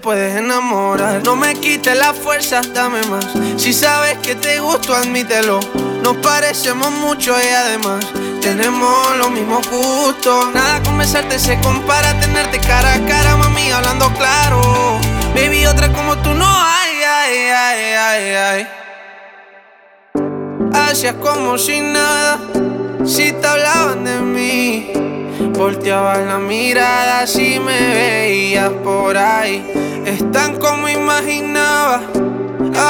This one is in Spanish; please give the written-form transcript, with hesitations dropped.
puedes enamorar. No me quites la fuerza, dame más. Si sabes que te gusto, admítelo. Nos parecemos mucho y además tenemos los mismos gustos. Nada con besarte se compara a tenerte cara a cara, mami, hablando claro. Baby, otra como tú no hay, ay, ay, ay, ay. Hacías como si nada, si te hablaban de mí. Volteabas la mirada si me veías por ahí. Es tan como imaginaba.